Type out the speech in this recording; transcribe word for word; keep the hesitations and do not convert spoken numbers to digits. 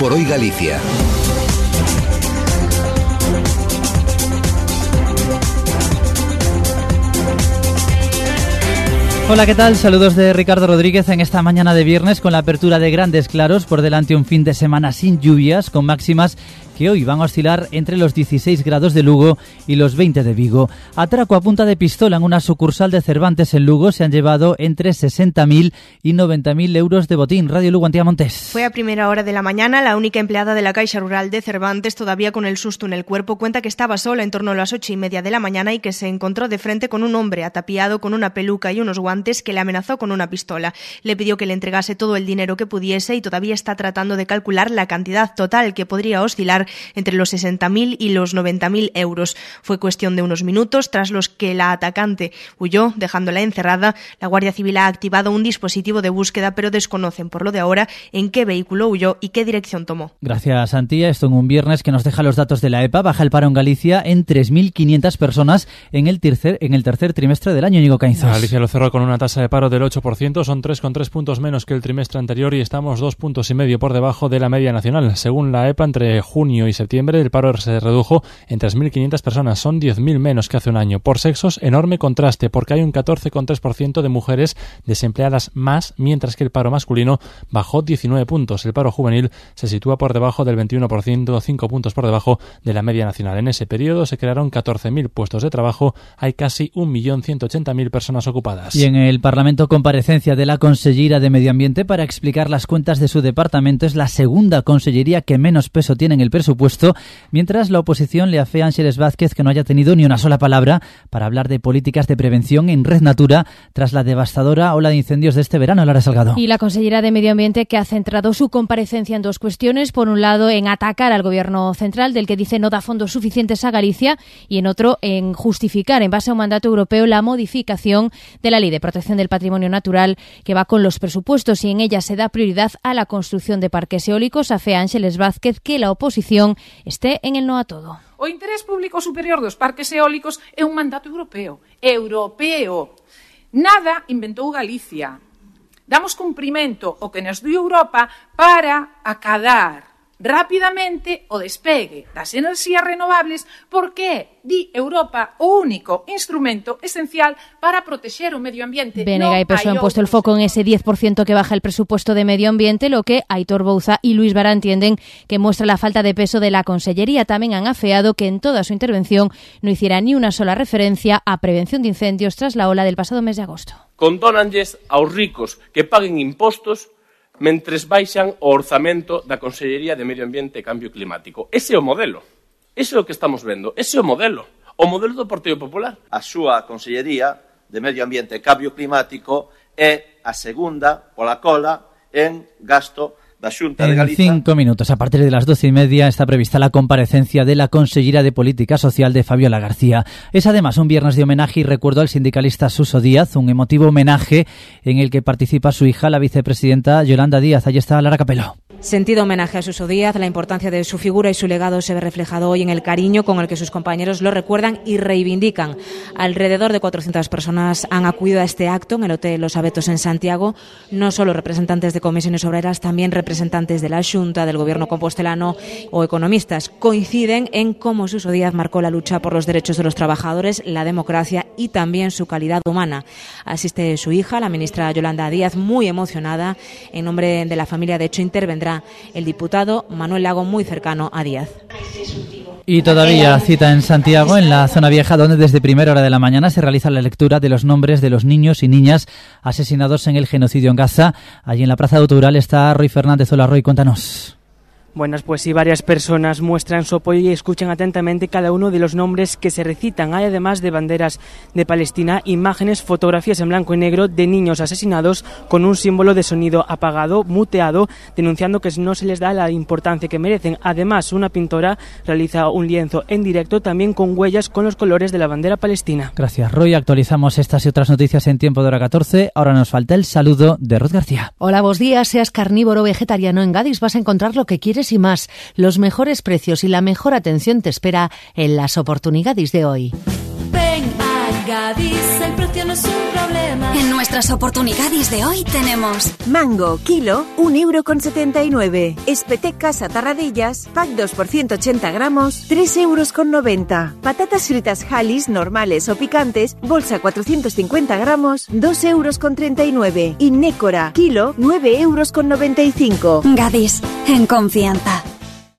por Hoy Galicia. Hola, ¿qué tal? Saludos de Ricardo Rodríguez en esta mañana de viernes con la apertura de grandes claros. Por delante un fin de semana sin lluvias, con máximas que hoy van a oscilar entre los dieciséis grados de Lugo y los veinte de Vigo. Atraco a punta de pistola en una sucursal de Cervantes en Lugo. Se han llevado entre sesenta mil y noventa mil euros de botín. Radio Lugo, Antía Montes. Fue a primera hora de la mañana. La única empleada de la Caixa Rural de Cervantes, todavía con el susto en el cuerpo, cuenta que estaba sola en torno a las ocho y media de la mañana y que se encontró de frente con un hombre atapiado con una peluca y unos guantes que le amenazó con una pistola. Le pidió que le entregase todo el dinero que pudiese y todavía está tratando de calcular la cantidad total, que podría oscilar entre los sesenta mil y los noventa mil euros. Fue cuestión de unos minutos, tras los que la atacante huyó, dejándola encerrada. La Guardia Civil ha activado un dispositivo de búsqueda, pero desconocen por lo de ahora en qué vehículo huyó y qué dirección tomó. Gracias, Antía. Esto en un viernes que nos deja los datos de la E P A. Baja el paro en Galicia en tres mil quinientas personas en el tercer, en el tercer trimestre del año. Íñigo Caínzos. Galicia lo cerró con una tasa de paro del ocho por ciento, son tres coma tres puntos menos que el trimestre anterior y estamos dos puntos y medio por debajo de la media nacional. Según la E P A, entre junio y septiembre el paro se redujo en tres mil quinientas personas, son diez mil menos que hace un año. Por sexos, enorme contraste, porque hay un catorce coma tres por ciento de mujeres desempleadas más, mientras que el paro masculino bajó diecinueve puntos. El paro juvenil se sitúa por debajo del veintiuno por ciento, cinco puntos por debajo de la media nacional. En ese periodo se crearon catorce mil puestos de trabajo, hay casi un millón ciento ochenta mil personas ocupadas. Y en el Parlamento, comparecencia de la Consellera de Medio Ambiente para explicar las cuentas de su departamento. Es la segunda consellería que menos peso tiene en el presupuesto, mientras la oposición le afea a Ángeles Vázquez que no haya tenido ni una sola palabra para hablar de políticas de prevención en Red Natura tras la devastadora ola de incendios de este verano. Lara Salgado. Y la consellera de Medio Ambiente, que ha centrado su comparecencia en dos cuestiones. Por un lado, en atacar al gobierno central, del que dice no da fondos suficientes a Galicia, y en otro, en justificar, en base a un mandato europeo, la modificación de la Ley de Protección del Patrimonio Natural, que va con los presupuestos, y en ella se da prioridad a la construcción de parques eólicos. Afea Ángeles Vázquez que la oposición esté en el no a todo. O interés público superior dos parques eólicos é un mandato europeo. Europeo. Nada inventou Galicia. Damos cumprimento ao que nos dio Europa para acadar rapidamente o despegue das enerxías renovables, porque di Europa o único instrumento esencial para proteger o medio ambiente. B N G y P S O E han puesto el foco en ese diez por ciento que baja el presupuesto de medio ambiente, lo que Aitor Bouza y Luis Vara entienden que muestra la falta de peso de la consellería. También han afeado que en toda su intervención no hiciera ni una sola referencia a prevención de incendios tras la ola del pasado mes de agosto. Condónanlles aos ricos que paguen impostos mentres baixan o orzamento da Consellería de Medio Ambiente e Cambio Climático. Ese é o modelo. Ese é o que estamos vendo. Ese é o modelo. O modelo do Partido Popular. A súa Consellería de Medio Ambiente e Cambio Climático é a segunda pola cola en gasto da Xunta de Galicia. En cinco minutos, a partir de las doce y media, está prevista la comparecencia de la consellera de Política Social de Fabiola García. Es además un viernes de homenaje y recuerdo al sindicalista Suso Díaz, un emotivo homenaje en el que participa su hija, la vicepresidenta Yolanda Díaz. Allí está Lara Capelo. Sentido homenaje a Suso Díaz. La importancia de su figura y su legado se ve reflejado hoy en el cariño con el que sus compañeros lo recuerdan y reivindican. Alrededor de cuatrocientas personas han acudido a este acto en el Hotel Los Abetos en Santiago. No solo representantes de comisiones obreras, también representantes de la Xunta, del Gobierno compostelano o economistas. Coinciden en cómo Suso Díaz marcó la lucha por los derechos de los trabajadores, la democracia y también su calidad humana. Asiste su hija, la ministra Yolanda Díaz, muy emocionada. En nombre de la familia, de hecho, intervendrá el diputado Manuel Lago, muy cercano a Díaz. Y todavía cita en Santiago, en la zona vieja, donde desde primera hora de la mañana se realiza la lectura de los nombres de los niños y niñas asesinados en el genocidio en Gaza. Allí en la Plaza de Outural está Roy Fernández. Hola, Roy, cuéntanos. Buenas, pues sí, varias personas muestran su apoyo y escuchan atentamente cada uno de los nombres que se recitan. Hay, además de banderas de Palestina, imágenes, fotografías en blanco y negro de niños asesinados con un símbolo de sonido apagado, muteado, denunciando que no se les da la importancia que merecen. Además, una pintora realiza un lienzo en directo también con huellas con los colores de la bandera palestina. Gracias, Roy. Actualizamos estas y otras noticias en tiempo de hora catorce. Ahora nos falta el saludo de Ruth García. Hola, buenos días. Seas carnívoro o vegetariano, en Gadis vas a encontrar lo que quieres y más. Los mejores precios y la mejor atención te espera en las oportunidades de hoy. Ven a Gadis, el precio no es un problema. En nuestras oportunidades de hoy tenemos mango, kilo, un euro con setenta y nueve. Espetecas a tarradillas, pack dos por ciento ochenta gramos, tres euros con noventa. Patatas fritas Halis, normales o picantes, bolsa cuatrocientos cincuenta gramos, dos euros con treinta y nueve. Y Nécora, kilo, nueve euros con noventa y cinco. Gadis, en confianza.